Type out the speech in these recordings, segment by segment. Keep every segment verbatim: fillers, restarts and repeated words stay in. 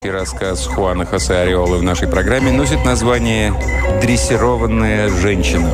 Рассказ Хуана Хосе Ареолы в нашей программе носит название «Дрессированная женщина».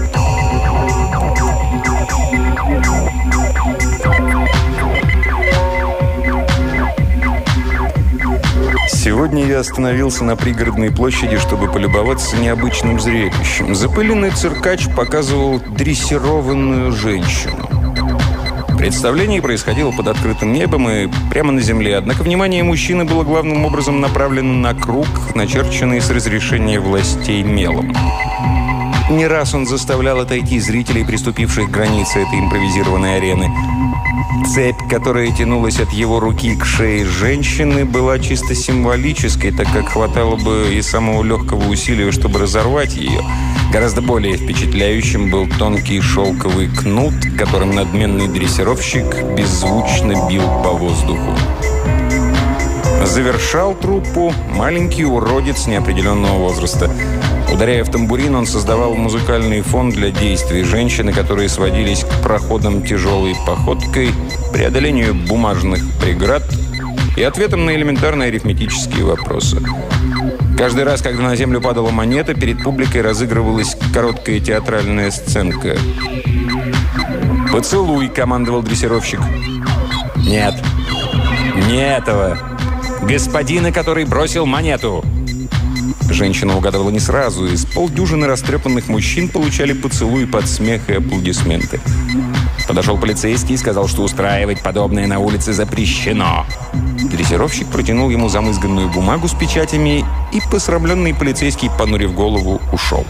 Сегодня я остановился на пригородной площади, чтобы полюбоваться необычным зрелищем. Запыленный циркач показывал дрессированную женщину. Представление происходило под открытым небом и прямо на земле, однако внимание мужчины было главным образом направлено на круг, начерченный с разрешения властей мелом. Не раз он заставлял отойти зрителей, приступивших к границе этой импровизированной арены. Цепь, которая тянулась от его руки к шее женщины, была чисто символической, так как хватало бы и самого легкого усилия, чтобы разорвать ее. Гораздо более впечатляющим был тонкий шелковый кнут, которым надменный дрессировщик беззвучно бил по воздуху. Завершал труппу маленький уродец неопределенного возраста. Ударяя в тамбурин, он создавал музыкальный фон для действий женщины, которые сводились к проходам тяжелой походкой, преодолению бумажных преград и ответам на элементарные арифметические вопросы. Каждый раз, когда на землю падала монета, перед публикой разыгрывалась короткая театральная сценка. «Поцелуй», — командовал дрессировщик. «Нет, не этого. Господина, который бросил монету». Женщина угадывала не сразу, и с полдюжины растрепанных мужчин получали поцелуй под смех и аплодисменты. Подошел полицейский и сказал, что устраивать подобное на улице запрещено. Дрессировщик протянул ему замызганную бумагу с печатями, и посрамленный полицейский, понурив голову, ушел.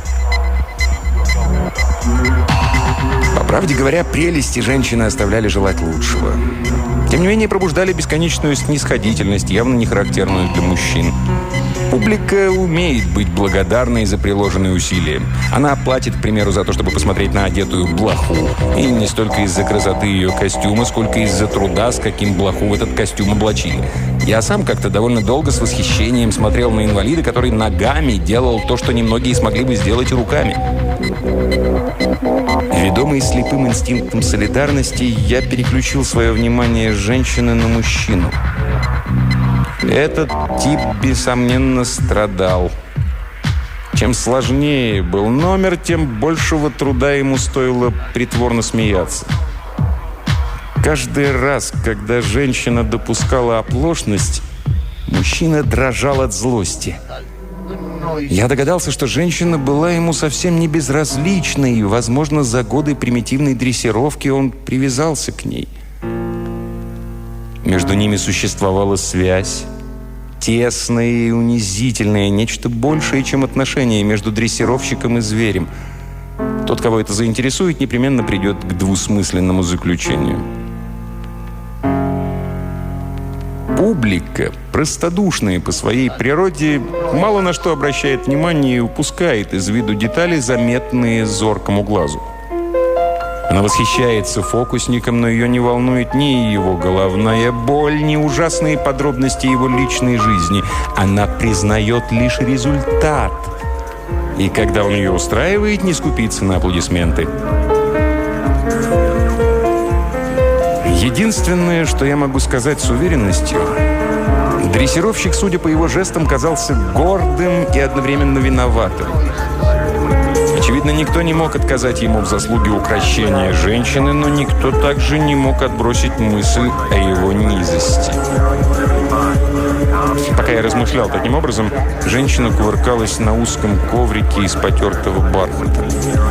По правде говоря, прелести женщины оставляли желать лучшего. Тем не менее, пробуждали бесконечную снисходительность, явно не характерную для мужчин. Публика умеет быть благодарной за приложенные усилия. Она платит, к примеру, за то, чтобы посмотреть на одетую блоху. И не столько из-за красоты ее костюма, сколько из-за труда, с каким блоху в этот костюм облачили. Я сам как-то довольно долго с восхищением смотрел на инвалида, который ногами делал то, что немногие смогли бы сделать руками. Ведомый слепым инстинктом солидарности, я переключил свое внимание с женщины на мужчину. Этот тип, бессомненно, страдал. Чем сложнее был номер, тем большего труда ему стоило притворно смеяться. Каждый раз, когда женщина допускала оплошность, мужчина дрожал от злости. Я догадался, что женщина была ему совсем не безразлична, и, возможно, за годы примитивной дрессировки он привязался к ней. Между ними существовала связь, тесная и унизительная, нечто большее, чем отношения между дрессировщиком и зверем. Тот, кого это заинтересует, непременно придет к двусмысленному заключению. Публика, простодушная по своей природе, мало на что обращает внимание и упускает из виду детали, заметные зоркому глазу. Она восхищается фокусником, но ее не волнует ни его головная боль, ни ужасные подробности его личной жизни. Она признает лишь результат. И когда он ее устраивает, не скупится на аплодисменты. Единственное, что я могу сказать с уверенностью, дрессировщик, судя по его жестам, казался гордым и одновременно виноватым. Очевидно, никто не мог отказать ему в заслуге укрощения женщины, но никто также не мог отбросить мысль о его низости. Пока я размышлял таким образом, женщина кувыркалась на узком коврике из потертого бархата.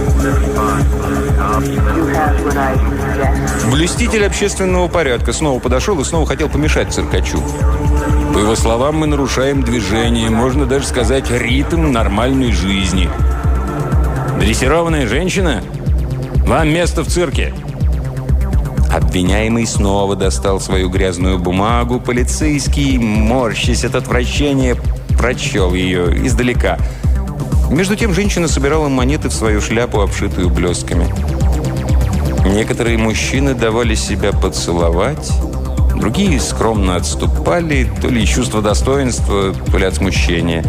Блюститель общественного порядка снова подошел и снова хотел помешать циркачу. По его словам, мы нарушаем движение, можно даже сказать, ритм нормальной жизни. «Дрессированная женщина? Вам место в цирке!» Обвиняемый снова достал свою грязную бумагу. Полицейский, морщась от отвращения, прочел ее издалека. Между тем женщина собирала монеты в свою шляпу, обшитую блестками. Некоторые мужчины давали себя поцеловать, другие скромно отступали, то ли из чувства достоинства, то ли от смущения.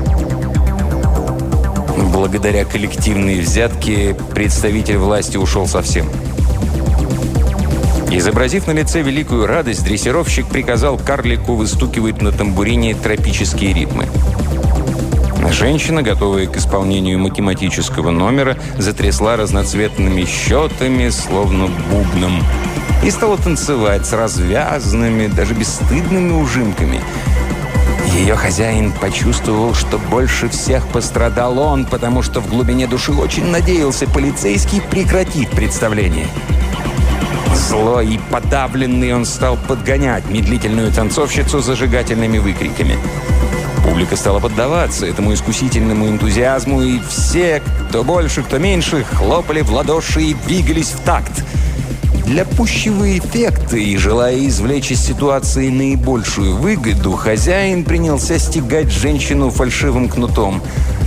Благодаря коллективной взятке представитель власти ушел совсем. Изобразив на лице великую радость, дрессировщик приказал карлику выстукивать на тамбурине тропические ритмы. Женщина, готовая к исполнению математического номера, затрясла разноцветными счетами, словно бубном, и стала танцевать с развязанными, даже бесстыдными ужимками. Ее хозяин почувствовал, что больше всех пострадал он, потому что в глубине души очень надеялся, полицейский прекратит представление. Злой и подавленный он стал подгонять медлительную танцовщицу зажигательными выкриками. Публика стала поддаваться этому искусительному энтузиазму, и все, кто больше, кто меньше, хлопали в ладоши и двигались в такт. Для пущего эффекта и желая извлечь из ситуации наибольшую выгоду, хозяин принялся стегать женщину фальшивым кнутом.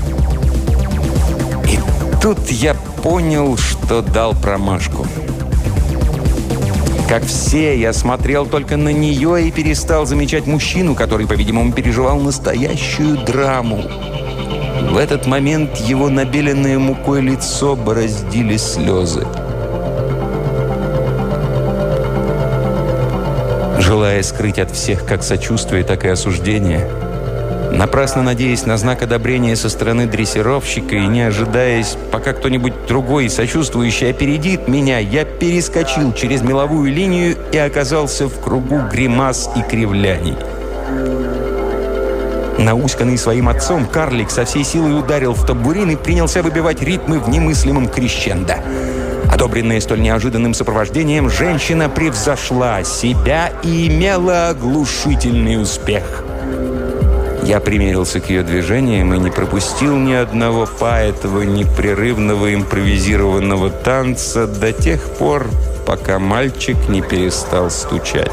И тут я понял, что дал промашку. Как все, я смотрел только на нее и перестал замечать мужчину, который, по-видимому, переживал настоящую драму. В этот момент его набеленное мукой лицо бороздили слезы. Желая скрыть от всех как сочувствие, так и осуждение, напрасно надеясь на знак одобрения со стороны дрессировщика и не ожидаясь, пока кто-нибудь другой сочувствующий опередит меня, я перескочил через меловую линию и оказался в кругу гримас и кривляний. Науськанный своим отцом, карлик со всей силой ударил в тамбурин и принялся выбивать ритмы в немыслимом крещендо. Одобренная столь неожиданным сопровождением, женщина превзошла себя и имела оглушительный успех. Я примерился к ее движениям и не пропустил ни одного па этого непрерывного импровизированного танца до тех пор, пока мальчик не перестал стучать.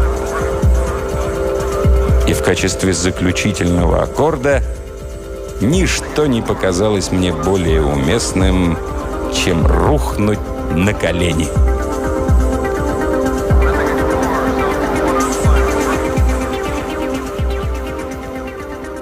И в качестве заключительного аккорда ничто не показалось мне более уместным, чем рухнуть на колени.